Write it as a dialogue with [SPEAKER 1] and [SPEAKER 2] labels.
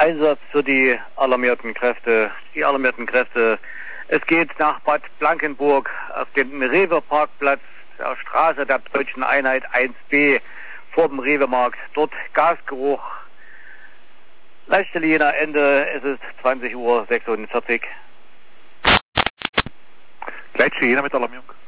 [SPEAKER 1] Einsatz für die alarmierten Kräfte. Es geht nach Bad Blankenburg auf den Rewe-Parkplatz der Straße der Deutschen Einheit 1b vor dem Rewe-Markt. Dort Gasgeruch. Leichte Linie Ende, es ist 20:46 Uhr.
[SPEAKER 2] Gleitschäne mit Alarmierung.